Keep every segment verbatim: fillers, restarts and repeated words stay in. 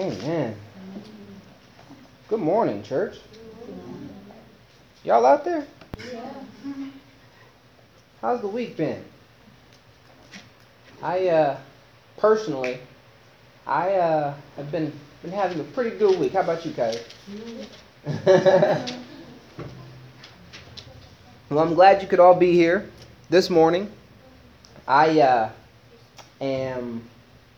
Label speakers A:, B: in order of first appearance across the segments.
A: Amen. Good morning, church. Y'all out there?
B: Yeah.
A: How's the week been? I, uh, personally, I, uh, have been, been having a pretty good week. How about you, Kylie? Well, I'm glad you could all be here this morning. I, uh, am,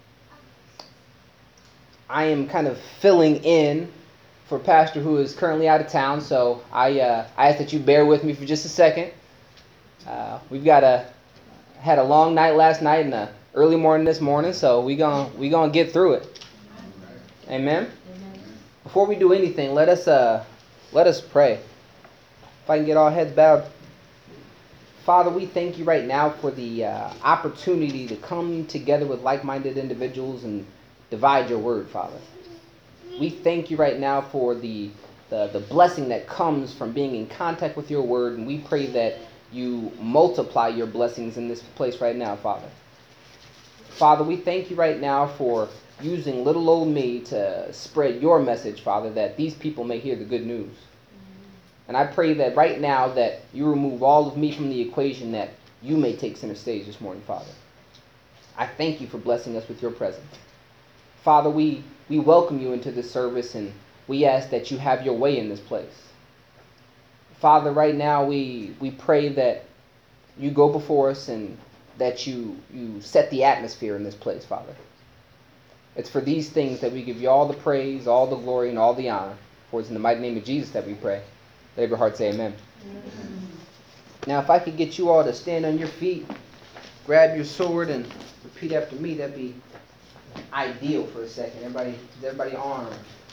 A: I am kind of filling in for a pastor who is currently out of town, so I, uh, I ask that you bear with me for just a second. Uh, we've got a had a long night last night and a early morning this morning, so we gonna we gonna get through it. Amen.
B: Amen.
A: Before we do anything, let us uh let us pray. If I can get all heads bowed. Father, we thank you right now for the uh, opportunity to come together with like-minded individuals and divide your word, Father. We thank you right now for the, the the blessing that comes from being in contact with your word, and we pray that you multiply your blessings in this place right now, Father. Father, we thank you right now for using little old me to spread your message, Father, that these people may hear the good news. And I pray that right now that you remove all of me from the equation, that you may take center stage this morning, Father. I thank you for blessing us with your presence. Father, we, we welcome you into this service, and we ask that you have your way in this place. Father, right now we, we pray that you go before us and that you, you set the atmosphere in this place, Father. It's for these things that we give you all the praise, all the glory, and all the honor. For it's in the mighty name of Jesus that we pray. Let every heart say amen. Amen. Now, if I could get you all to stand on your feet, grab your sword, and repeat after me, that'd be ideal for a second. Everybody, is everybody armed?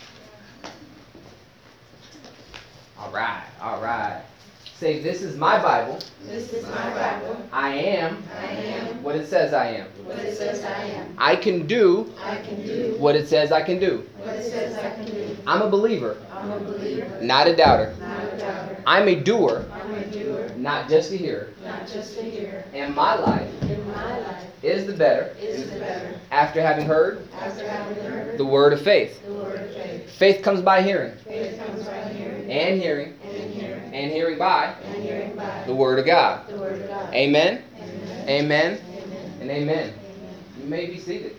A: All right, all right. Say, this is my Bible.
B: This is my Bible.
A: I am,
B: I am
A: what it says I am.
B: what it says I am.
A: I can do
B: I can do
A: what it says I can do.
B: what it says I can do.
A: I'm a believer,
B: I'm a believer,
A: not a doubter.
B: not a doubter.
A: I'm a doer,
B: I'm a doer,
A: not just a hearer.
B: not just a hearer.
A: And my life
B: In my life
A: is the better
B: is the better
A: after having heard
B: after having heard
A: the word of faith.
B: the word of faith.
A: Faith comes by hearing,
B: Faith comes by hearing,
A: and hearing,
B: and hearing,
A: and hearing by
B: and hearing by
A: the word of God.
B: the word of God.
A: Amen,
B: Amen.
A: amen,
B: Amen.
A: and amen.
B: Amen.
A: You may be seated.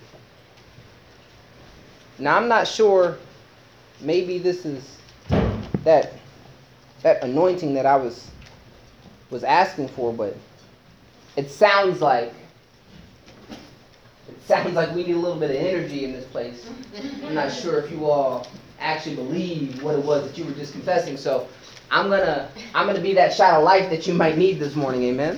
A: Now, I'm not sure, maybe this is that that anointing that I was was asking for, but it sounds like it sounds like we need a little bit of energy in this place. I'm not sure if you all actually believe what it was that you were just confessing, so I'm gonna I'm gonna be that shot of life that you might need this morning, amen.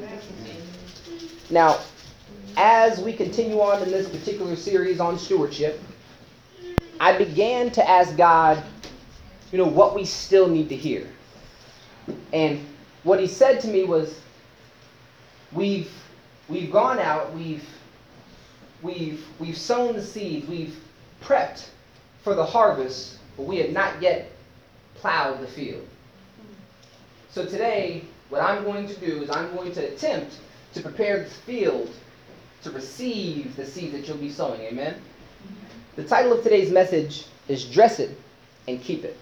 A: Now, as we continue on in this particular series on stewardship, I began to ask God, you know, what we still need to hear. And what he said to me was, we've we've gone out, we've we've we've sown the seeds, we've prepped for the harvest, but we have not yet plowed the field. So today, what I'm going to do is I'm going to attempt to prepare the field to receive the seed that you'll be sowing. Amen? The title of today's message is Dress It and Keep It.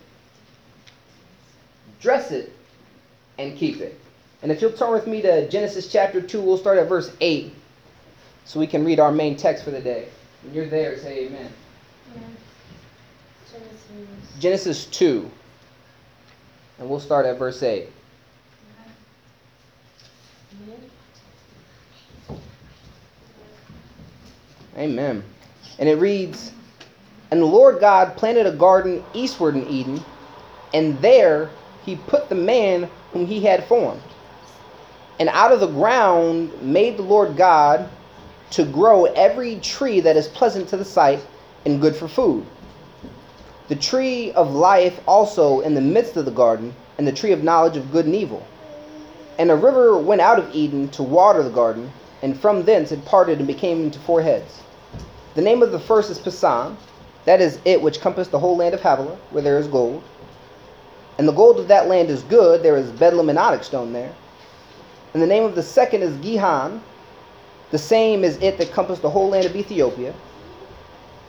A: Dress it and keep it. And if you'll turn with me to Genesis chapter two, we'll start at verse eight so we can read our main text for the day. When you're there, say amen.
B: Amen. Genesis.
A: Genesis two, and we'll start at verse eight.
B: Amen.
A: Amen. And it reads, "And the Lord God planted a garden eastward in Eden, and there he put the man whom he had formed. And out of the ground made the Lord God to grow every tree that is pleasant to the sight and good for food. The tree of life also in the midst of the garden, and the tree of knowledge of good and evil. And a river went out of Eden to water the garden, and from thence it parted and became into four heads. The name of the first is Pison, that is it which compassed the whole land of Havilah, where there is gold. And the gold of that land is good, there is bdellium and onyx stone there. And the name of the second is Gihon, the same is it that compassed the whole land of Ethiopia.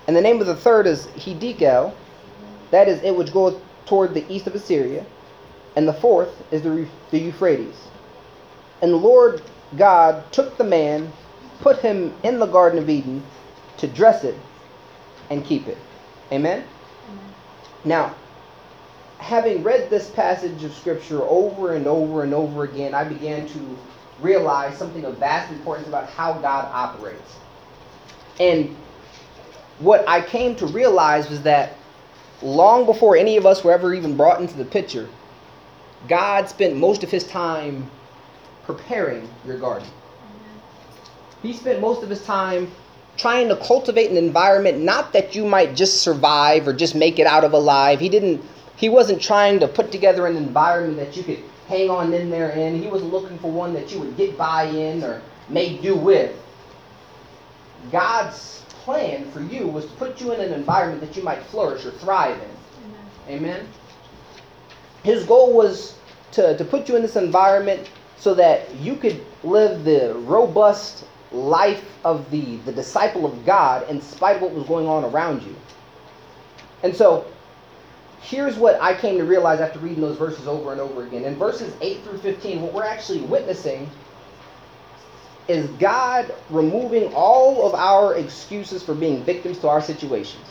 A: And the name of the third is Hiddekel, that is it which goeth toward the east of Assyria. And the fourth is the, the Euphrates. And the Lord God took the man, put him in the Garden of Eden to dress it and keep it. Amen?
B: Amen.
A: Now, having read this passage of Scripture over and over and over again, I began to realize something of vast importance about how God operates. And what I came to realize was that long before any of us were ever even brought into the picture, God spent most of his time preparing your garden. He spent most of his time trying to cultivate an environment, not that you might just survive or just make it out of alive. He didn't, he wasn't trying to put together an environment that you could hang on in there in. He wasn't looking for one that you would get by in or make do with. God's plan for you was to put you in an environment that you might flourish or thrive in. Amen. Amen. His goal was to, to put you in this environment so that you could live the robust life of the, the disciple of God in spite of what was going on around you. And so, here's what I came to realize after reading those verses over and over again. In verses eight through fifteen, what we're actually witnessing is God removing all of our excuses for being victims to our situations.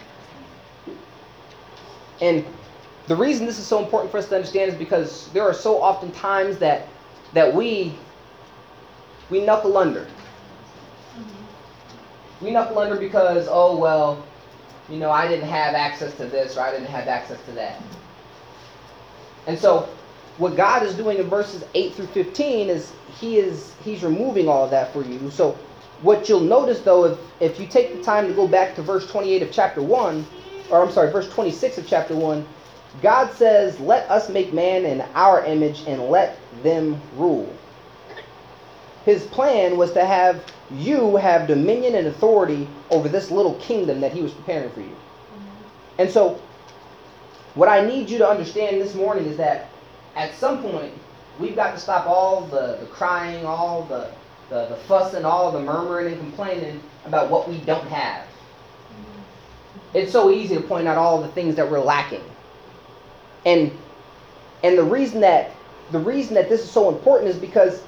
A: And the reason this is so important for us to understand is because there are so often times that that we we knuckle under. We knuckle under because, oh, well, you know, I didn't have access to this or I didn't have access to that. And so what God is doing in verses eight through fifteen is he is he's removing all of that for you. So what you'll notice, though, if, if you take the time to go back to verse twenty-eight of chapter one, or I'm sorry, verse twenty-six of chapter one, God says, let us make man in our image and let them rule. His plan was to have you have dominion and authority over this little kingdom that he was preparing for you. Mm-hmm. And so, what I need you to understand this morning is that at some point, we've got to stop all the, the crying, all the, the, the fussing, all the murmuring and complaining about what we don't have. Mm-hmm. It's so easy to point out all the things that we're lacking. And and the reason that the reason that this is so important is because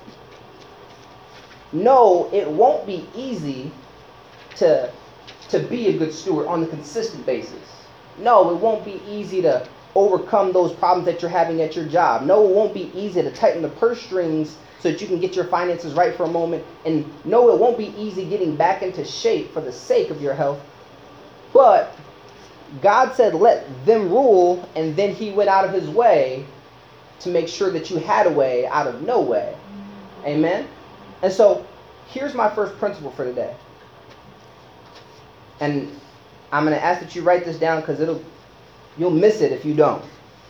A: no, it won't be easy to, to be a good steward on a consistent basis. No, it won't be easy to overcome those problems that you're having at your job. No, it won't be easy to tighten the purse strings so that you can get your finances right for a moment. And no, it won't be easy getting back into shape for the sake of your health. But God said, let them rule, and then he went out of his way to make sure that you had a way out of no way. Amen? And so, here's my first principle for today. And I'm going to ask that you write this down because it'll you'll miss it if you don't.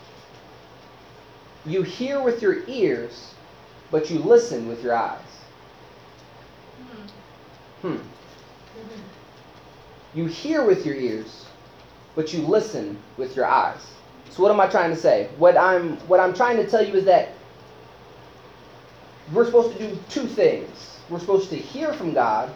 A: You hear with your ears, but you listen with your eyes. Hmm. You hear with your ears, but you listen with your eyes. So what am I trying to say? What I'm what I'm trying to tell you is that we're supposed to do two things. We're supposed to hear from God,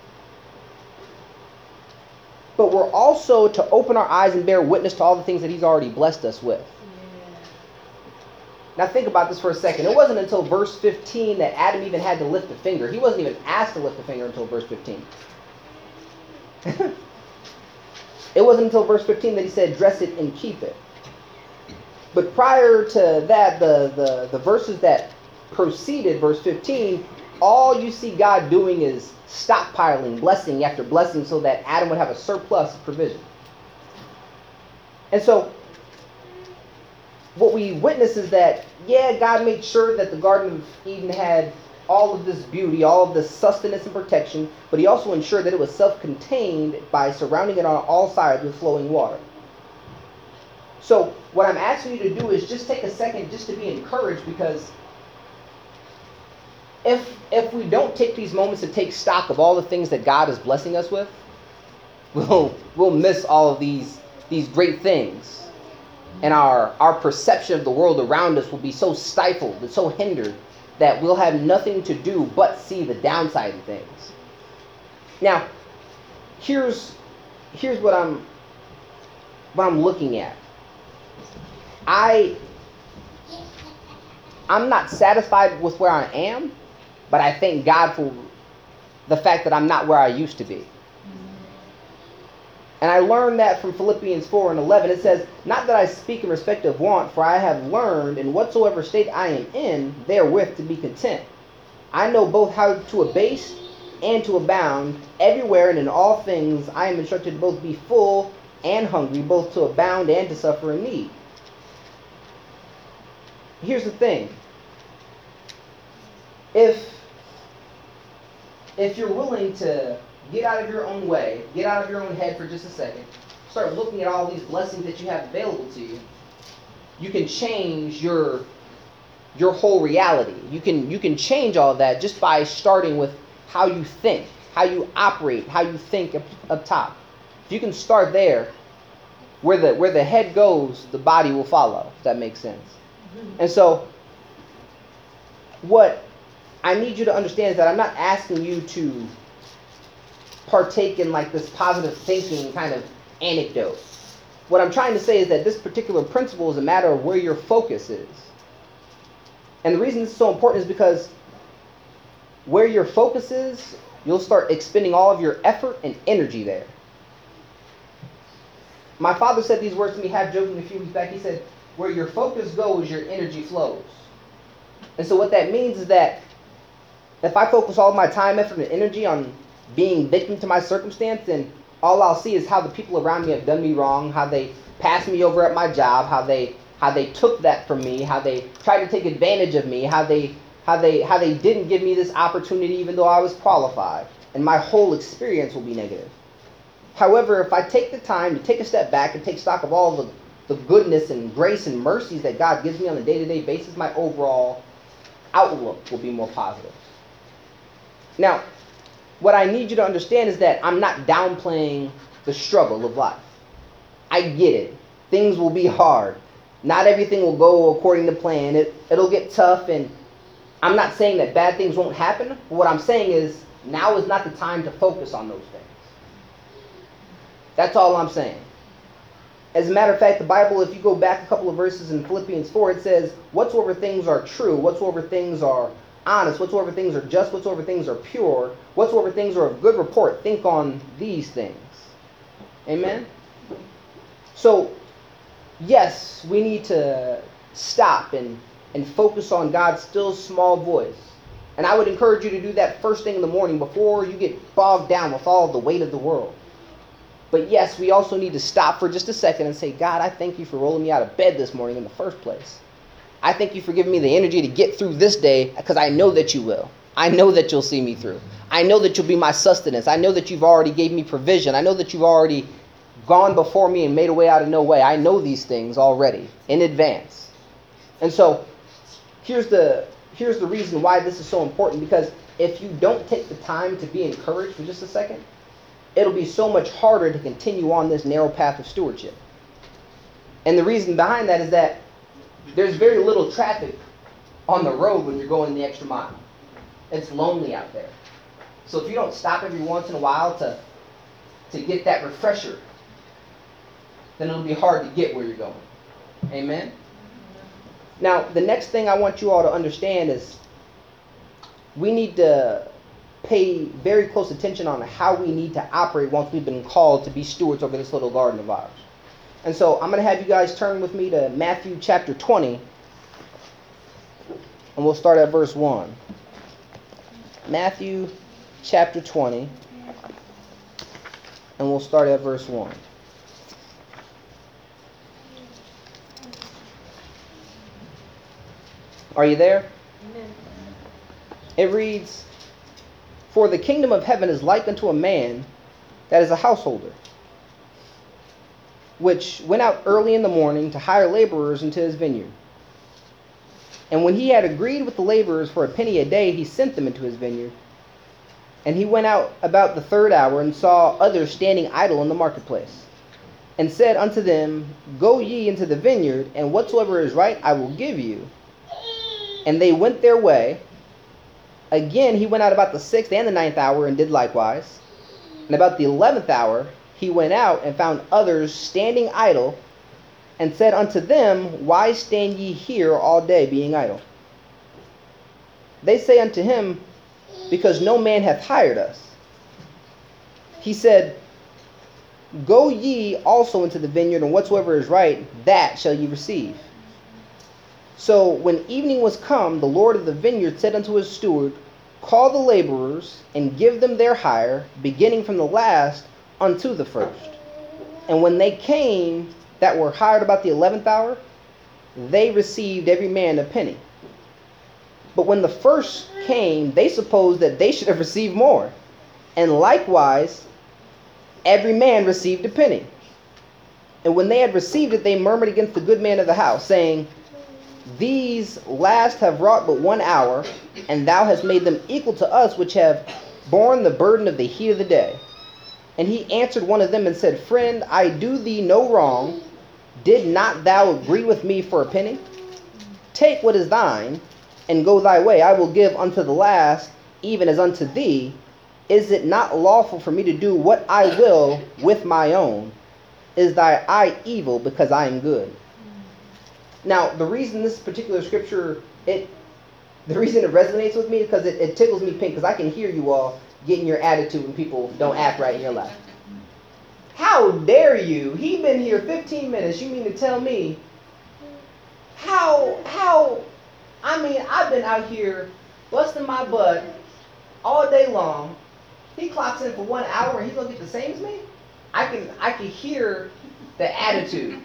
A: but we're also to open our eyes and bear witness to all the things that he's already blessed us with. Yeah. Now think about this for a second. It wasn't until verse fifteen that Adam even had to lift a finger. He wasn't even asked to lift a finger until verse fifteen. It wasn't until verse fifteen that he said, dress it and keep it. But prior to that, the, the, the verses that preceded verse fifteen, all you see God doing is stockpiling blessing after blessing so that Adam would have a surplus of provision. And so, what we witness is that, yeah, God made sure that the Garden of Eden had all of this beauty, all of this sustenance and protection, but he also ensured that it was self-contained by surrounding it on all sides with flowing water. So, what I'm asking you to do is just take a second just to be encouraged, because if if we don't take these moments to take stock of all the things that God is blessing us with, we'll we'll miss all of these these great things. And our, our perception of the world around us will be so stifled and so hindered that we'll have nothing to do but see the downside of things. Now, here's here's what I'm what I'm looking at. I I'm not satisfied with where I am, but I thank God for the fact that I'm not where I used to be. And I learned that from Philippians four and eleven. It says, "Not that I speak in respect of want, for I have learned in whatsoever state I am in, therewith to be content. I know both how to abase and to abound. Everywhere and in all things I am instructed to both be full and hungry, both to abound and to suffer in need." Here's the thing. If, if you're willing to get out of your own way, get out of your own head for just a second, start looking at all these blessings that you have available to you, you can change your your whole reality. You can you can change all of that just by starting with how you think, how you operate, how you think up, up top. If you can start there, where the where the head goes, the body will follow, if that makes sense. And so what I need you to understand is that I'm not asking you to partake in like this positive thinking kind of anecdote. What I'm trying to say is that this particular principle is a matter of where your focus is. And the reason this is so important is because where your focus is, you'll start expending all of your effort and energy there. My father said these words to me half joking a few weeks back. He said, "Where your focus goes, your energy flows." And so what that means is that if I focus all of my time, effort, and energy on being victim to my circumstance, then all I'll see is how the people around me have done me wrong, how they passed me over at my job, how they how they took that from me, how they tried to take advantage of me, how they how they how they didn't give me this opportunity even though I was qualified, and my whole experience will be negative. However, if I take the time to take a step back and take stock of all the, the goodness and grace and mercies that God gives me on a day-to-day basis, my overall outlook will be more positive. Now, what I need you to understand is that I'm not downplaying the struggle of life. I get it. Things will be hard. Not everything will go according to plan. It, it'll get tough, and I'm not saying that bad things won't happen. But what I'm saying is now is not the time to focus on those things. That's all I'm saying. As a matter of fact, the Bible, if you go back a couple of verses in Philippians four, it says, "Whatsoever things are true, whatsoever things are honest, whatsoever things are just, whatsoever things are pure, whatsoever things are of good report, think on these things." Amen? So, yes, we need to stop and, and focus on God's still small voice. And I would encourage you to do that first thing in the morning before you get bogged down with all the weight of the world. But yes, we also need to stop for just a second and say, "God, I thank you for rolling me out of bed this morning in the first place. I thank you for giving me the energy to get through this day, because I know that you will. I know that you'll see me through. I know that you'll be my sustenance. I know that you've already gave me provision. I know that you've already gone before me and made a way out of no way. I know these things already in advance." And so here's the here's the reason why this is so important, because if you don't take the time to be encouraged for just a second, it'll be so much harder to continue on this narrow path of stewardship. And the reason behind that is that there's very little traffic on the road when you're going the extra mile. It's lonely out there. So if you don't stop every once in a while to, to get that refresher, then it'll be hard to get where you're going. Amen? Now, the next thing I want you all to understand is we need to pay very close attention on how we need to operate once we've been called to be stewards over this little garden of ours. And so I'm going to have you guys turn with me to Matthew chapter twenty, and we'll start at verse one. Matthew chapter twenty, and we'll start at verse one. Are you there?
B: Amen.
A: It reads, "For the kingdom of heaven is like unto a man that is a householder, which went out early in the morning to hire laborers into his vineyard. And when he had agreed with the laborers for a penny a day, he sent them into his vineyard. And he went out about the third hour, and saw others standing idle in the marketplace, and said unto them, Go ye into the vineyard, and whatsoever is right I will give you. And they went their way. Again he went out about the sixth and the ninth hour, and did likewise. And about the eleventh hour he went out and found others standing idle, and said unto them, Why stand ye here all day, being idle? They say unto him, Because no man hath hired us. He said, Go ye also into the vineyard, and whatsoever is right, that shall ye receive. So when evening was come, the Lord of the vineyard said unto his steward, Call the laborers, and give them their hire, beginning from the last unto the first. And when they came that were hired about the eleventh hour, they received every man a penny. But when the first came, they supposed that they should have received more. And likewise, every man received a penny. And when they had received it, they murmured against the good man of the house, saying, These last have wrought but one hour, and thou hast made them equal to us, which have borne the burden of the heat of the day. And he answered one of them and said, Friend, I do thee no wrong. Did not thou agree with me for a penny? Take what is thine, and go thy way. I will give unto the last, even as unto thee. Is it not lawful for me to do what I will with my own? Is thy eye evil because I am good? Now, the reason this particular scripture, it, the reason it resonates with me is because it, it tickles me pink, because I can hear you all getting your attitude when people don't act right in your life. How dare you? He been here fifteen minutes. You mean to tell me how, how, I mean, I've been out here busting my butt all day long. He clocks in for one hour and he's going to get the same as me? I can, I can hear the attitude.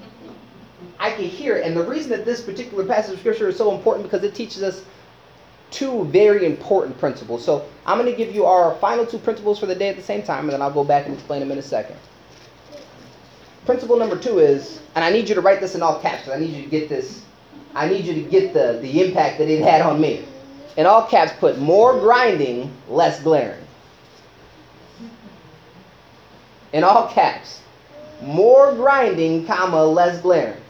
A: I can hear it. And the reason that this particular passage of scripture is so important because it teaches us two very important principles. So I'm going to give you our final two principles for the day at the same time, and then I'll go back and explain them in a second. Principle number two is, and I need you to write this in all caps, because I need you to get this, I need you to get the, the impact that it had on me. In all caps, put more grinding, less glaring. In all caps, more grinding, comma, less glaring.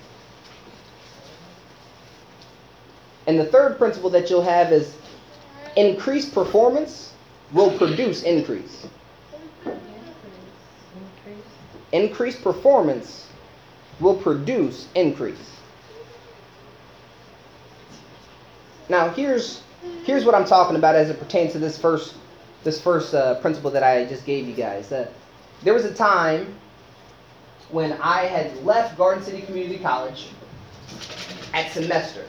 A: And the third principle that you'll have is increased performance will produce increase. Increased performance will produce increase. Now, here's here's what I'm talking about as it pertains to this first this first uh, principle that I just gave you guys. That there was a time when I had left Garden City Community College at semester.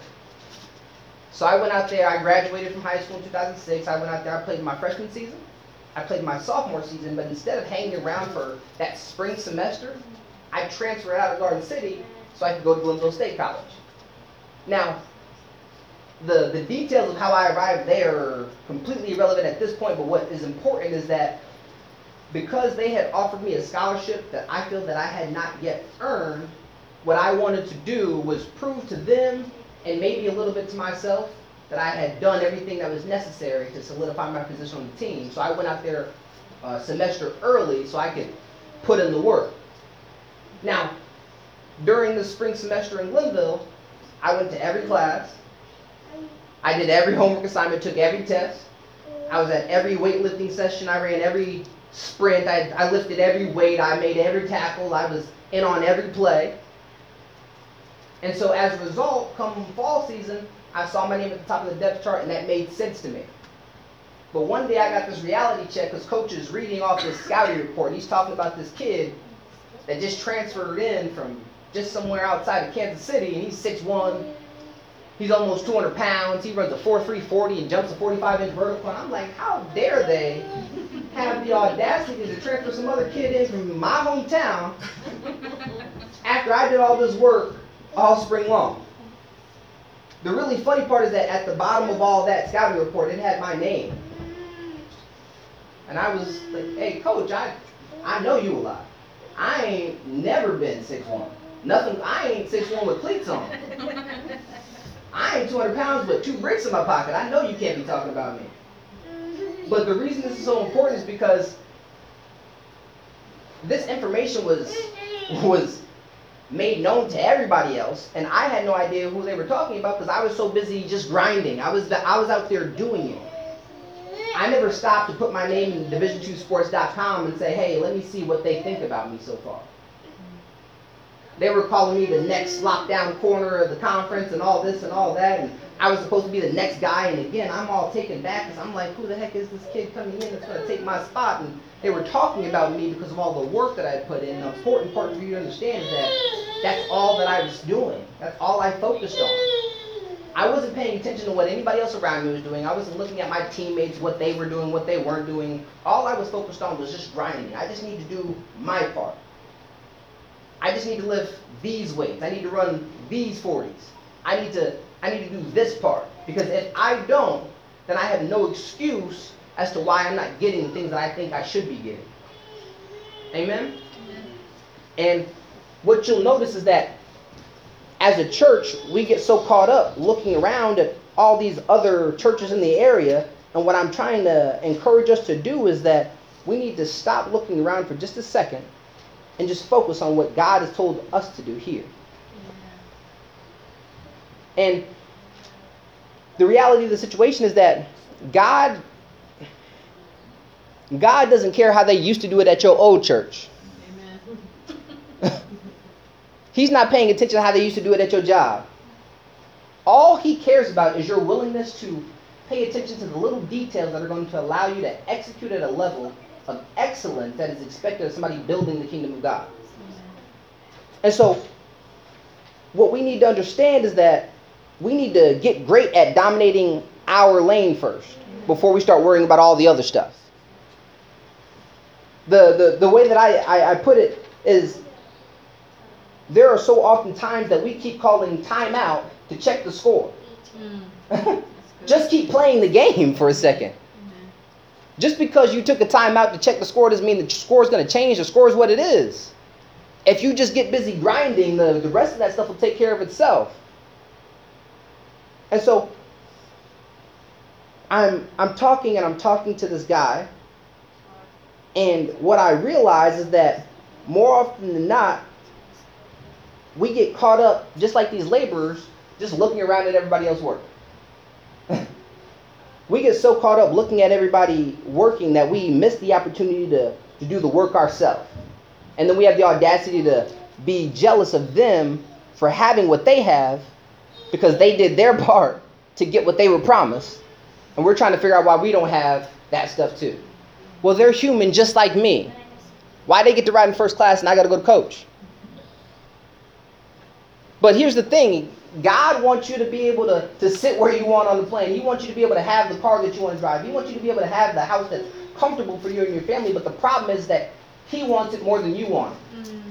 A: So I went out there, I graduated from high school in two thousand six. I went out there, I played my freshman season. I played my sophomore season, but instead of hanging around for that spring semester, I transferred out of Garden City so I could go to Glenville State College. Now, the, the details of how I arrived there are completely irrelevant at this point, but what is important is that because they had offered me a scholarship that I feel that I had not yet earned, what I wanted to do was prove to them and maybe a little bit to myself that I had done everything that was necessary to solidify my position on the team. So I went out there a semester early so I could put in the work. Now, during the spring semester in Glenville, I went to every class. I did every homework assignment, took every test. I was at every weightlifting session. I ran every sprint. I, I lifted every weight. I made every tackle. I was in on every play. And so as a result, come fall season, I saw my name at the top of the depth chart, and that made sense to me. But one day I got this reality check because coach is reading off this scouting report. He's talking about this kid that just transferred in from just somewhere outside of Kansas City, and he's six one. He's almost two hundred pounds. He runs a four three forty and jumps a forty-five inch vertical. And I'm like, how dare they have the audacity to transfer some other kid in from my hometown after I did all this work all spring long. The really funny part is that at the bottom of all that scouting report, it had my name. And I was like, hey, coach, I I know you a lot. I ain't never been six one. Nothing, I ain't six one with cleats on. I ain't two hundred pounds, but two bricks in my pocket. I know you can't be talking about me. But the reason this is so important is because this information was was made known to everybody else, and I had no idea who they were talking about because I was so busy just grinding. I was I was out there doing it. I never stopped to put my name in division two sports dot com and say, hey, let me see what they think about me so far. They were calling me the next lockdown corner of the conference and all this and all that, and I was supposed to be the next guy, and again, I'm all taken back because I'm like, who the heck is this kid coming in that's going to take my spot? And they were talking about me because of all the work that I had put in. The important part for you to understand is that that's all that I was doing. That's all I focused on. I wasn't paying attention to what anybody else around me was doing. I wasn't looking at my teammates, what they were doing, what they weren't doing. All I was focused on was just grinding. I just need to do my part. I just need to lift these weights. I need to run these forties. I need to I need to do this part. Because if I don't, then I have no excuse as to why I'm not getting the things that I think I should be getting. Amen? Amen. And what you'll notice is that as a church, we get so caught up looking around at all these other churches in the area. And what I'm trying to encourage us to do is that we need to stop looking around for just a second and just focus on what God has told us to do here. And the reality of the situation is that God, God doesn't care how they used to do it at your old church. Amen. He's not paying attention to how they used to do it at your job. All he cares about is your willingness to pay attention to the little details that are going to allow you to execute at a level of excellence that is expected of somebody building the kingdom of God. And so, what we need to understand is that we need to get great at dominating our lane first before we start worrying about all the other stuff. The the, the way that I, I, I put it is, there are so often times that we keep calling timeout to check the score. Mm. Just keep playing the game for a second. Mm-hmm. Just because you took a timeout to check the score doesn't mean the score is going to change. The score is what it is. If you just get busy grinding, the, the rest of that stuff will take care of itself. And so, I'm I'm talking and I'm talking to this guy, and what I realize is that more often than not, we get caught up, just like these laborers, just looking around at everybody else work. We get so caught up looking at everybody working that we miss the opportunity to, to do the work ourselves. And then we have the audacity to be jealous of them for having what they have because they did their part to get what they were promised. And we're trying to figure out why we don't have that stuff too. Well, they're human just like me. Why they get to ride in first class and I got to go to coach? But here's the thing. God wants you to be able to, to sit where you want on the plane. He wants you to be able to have the car that you want to drive. He wants you to be able to have the house that's comfortable for you and your family. But the problem is that he wants it more than you want it. Mm.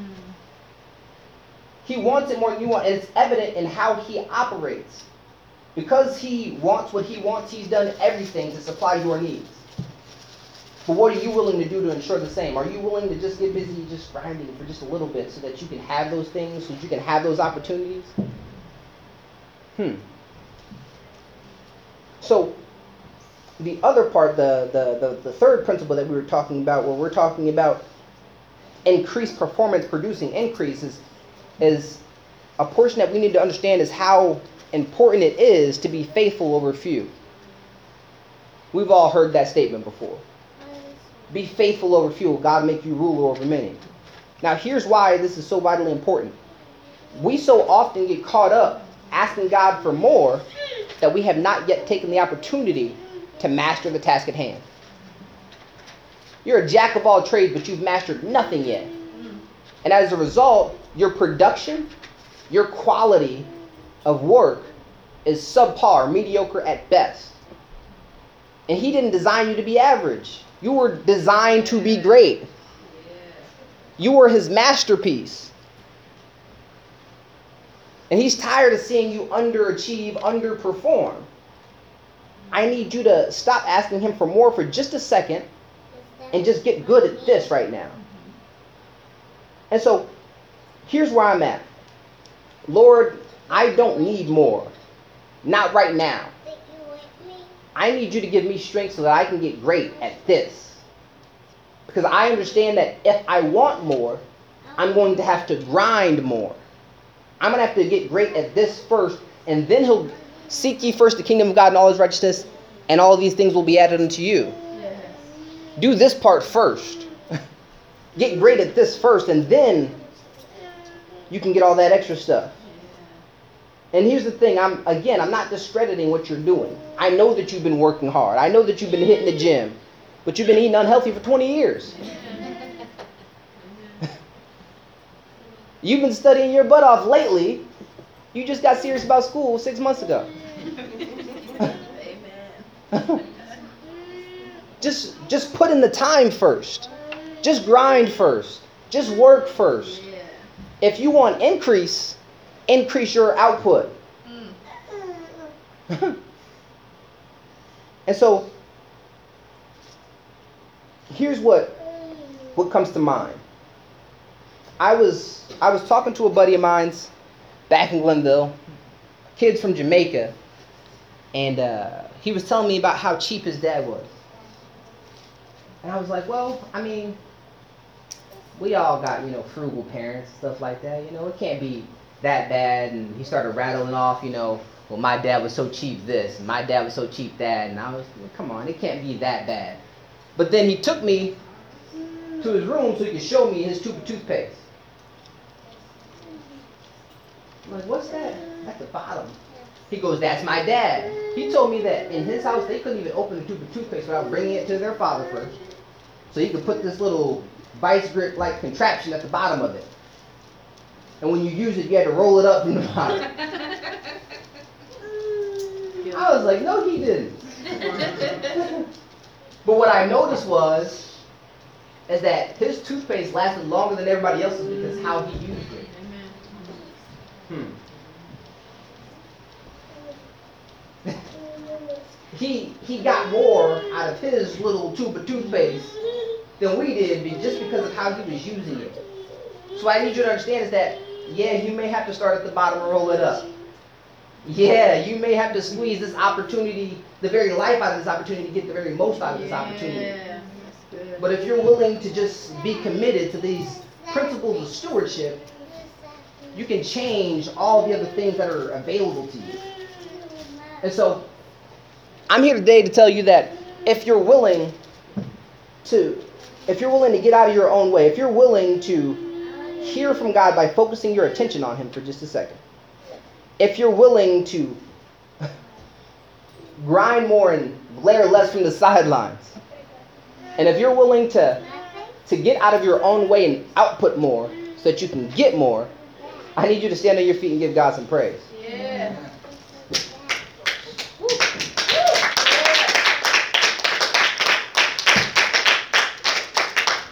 A: He wants it more than you want. And it's evident in how he operates. Because he wants what he wants, he's done everything to supply your needs. But what are you willing to do to ensure the same? Are you willing to just get busy just grinding for just a little bit so that you can have those things, so that you can have those opportunities? Hmm. So, the other part, the, the, the, the third principle that we were talking about, where we're talking about increased performance producing increases, is a portion that we need to understand is how important it is to be faithful over few. We've all heard that statement before. Be faithful over few, God make you ruler over many. Now here's why this is so vitally important. We so often get caught up asking God for more that we have not yet taken the opportunity to master the task at hand. You're a jack of all trades, but you've mastered nothing yet. And as a result, your production, your quality of work is subpar, mediocre at best. And he didn't design you to be average. You were designed to be great. You were his masterpiece. And he's tired of seeing you underachieve, underperform. I need you to stop asking him for more for just a second and just get good at this right now. And so, here's where I'm at. Lord, I don't need more. Not right now. I need you to give me strength so that I can get great at this. Because I understand that if I want more, I'm going to have to grind more. I'm going to have to get great at this first, and then he'll seek ye first the kingdom of God and all his righteousness, and all these things will be added unto you.
B: Yes.
A: Do this part first. Get great at this first, and then you can get all that extra stuff. And here's the thing, I'm again, I'm not discrediting what you're doing. I know that you've been working hard. I know that you've been hitting the gym, but you've been eating unhealthy for twenty years. You've been studying your butt off lately. You just got serious about school six months ago.
B: Amen.
A: just just put in the time first. Just grind first. Just work first.
B: Yeah.
A: If you want increase, increase your output.
B: Mm.
A: And so here's what what comes to mind. I was I was talking to a buddy of mine's back in Glenville, kids from Jamaica, and uh, he was telling me about how cheap his dad was. And I was like, well, I mean, we all got, you know, frugal parents, stuff like that. You know, it can't be that bad. And he started rattling off, you know, well, my dad was so cheap this, and my dad was so cheap that. And I was, well, come on, it can't be that bad. But then he took me to his room so he could show me his tube of toothpaste. I'm like, what's that? At the bottom. He goes, that's my dad. He told me that in his house, they couldn't even open a tube of toothpaste without bringing it to their father first. So he could put this little vice grip-like contraption at the bottom of it. And when you use it, you had to roll it up from the bottom. I was like, no, he didn't. But what I noticed was, is that his toothpaste lasted longer than everybody else's because how he used it. Hmm. he he got more out of his little tube of toothpaste than we did just because of how he was using it. So what I need you to understand is that, yeah, you may have to start at the bottom and roll it up. Yeah, you may have to squeeze this opportunity, the very life out of this opportunity to get the very most out of this opportunity.
B: Yeah, that's good.
A: But if you're willing to just be committed to these principles of stewardship, you can change all the other things that are available to you. And so, I'm here today to tell you that if you're willing to, if you're willing to get out of your own way, if you're willing to hear from God by focusing your attention on Him for just a second, if you're willing to grind more and glare less from the sidelines, and if you're willing to, to get out of your own way and output more so that you can get more, I need you to stand on your feet and give God some praise.